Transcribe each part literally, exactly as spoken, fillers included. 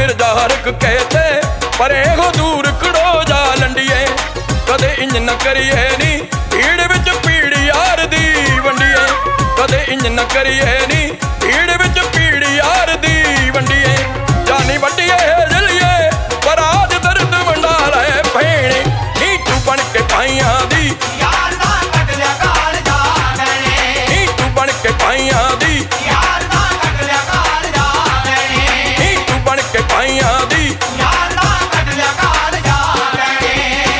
मिर्जा हरक कहते परे हो दूर खड़ो जा लंडिए कदे इंज न करिए नी भीड़ विच पीड़ यार दी वंडिए कदे इंज न करिए नी भीड़ विच पीड़ यार दी वंडिए जानी वड्डिए जलिए पर आज दर्द वंडा रहे भेणे नी तू बन के पाइयां दी यार दा कट लिया काल जा गणे नी तू बन के पाइयां दी यार दा कट लिया काल जा गणे नी तू बन के पाइयां दी यार दा कट लिया काल जा गणे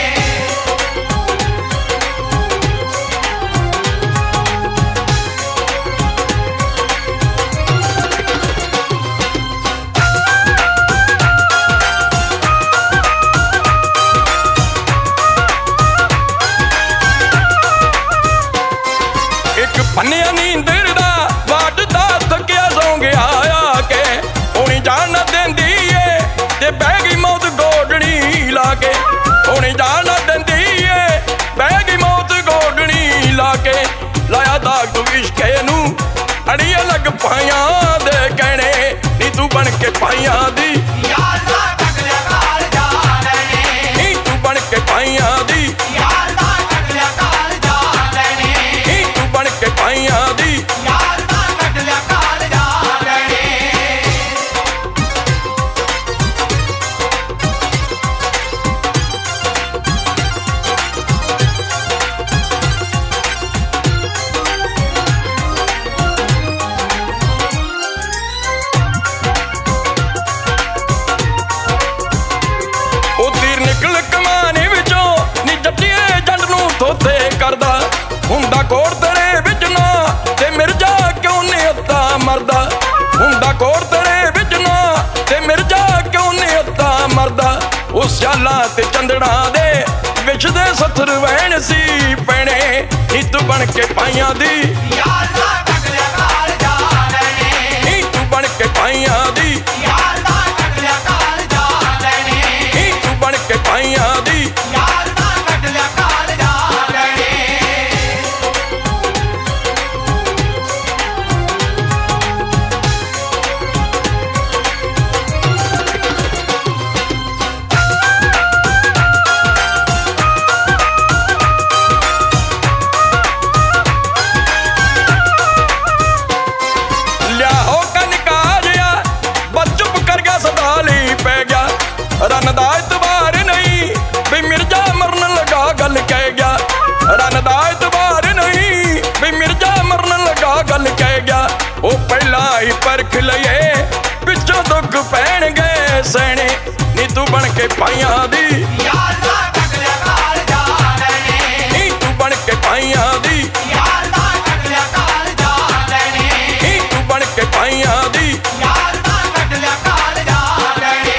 पन्निया नींदर दा वाटदा थकिया सौ गया आके हुणी जान न देंदी ए ते बह गई मौत गोडनी लाके हुणी जान न देंदी ए बह गई मौत गोडनी लाके लाया दाग तू इश्के नू अड़िया लग पाइयां दे कहने नी तू बन के पाइयां दी यार दा कट लिया काल जा गणे नी तू बन के पाइयां दी यार दा कट लिया काल जा गणे नी तू बन के पाइयां दी यार दा कट लिया काल जा गणे ओ तीर निकल कमाने विचों नी जट्टिए जंड नू थोथे करदा हुंदा कोड़ तेरे विच ना ते मिर्जा क्यों ने अत्ता मरदा हुंदा कोड़ तेरे विच ना ते मिर्जा क्यों ने अत्ता मरदा ओ स्याला ते चंदड़ा दे विच दे सत्थर वहण सी पैणे नी तू बन के पाइयां दी यार दा कट लिया काल जा गणे नी तू बन के पाइयां दी यार दा कट लिया काल जा गणे नी तू बन के पाइयां दी यार दा कट लिया काल जा गणे रन दा इतबार नहीं भी मिर्जा मरन लगा गल कह गया रन दा इतबार नहीं भी मिर्जा मरन लगा गल कह गया ओ पहला ही परख लए पिछों दुख पैण गए सैने नी तू बन के पाइयां दी यार दा कट लिया काल जा गणे नी तू बन के पाइयां दी यार दा कट लिया काल जा गणे नी तू बन के पाइयां दी यार दा कट लिया काल जा गणे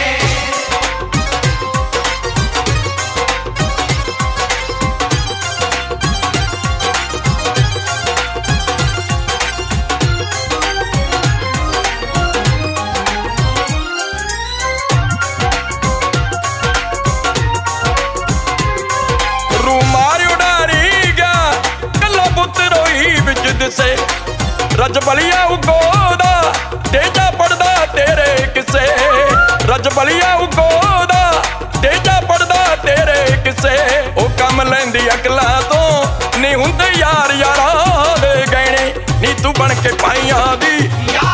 दिसे रज बलिया उगोदा तेजा पड़दा तेरे किसे रज बलिया उगोदा तेजा पड़दा तेरे किसे ओ कम लैंदी अकला तो नी हुंदे यार यारा दे गहने नी तू बन के पाइयां दी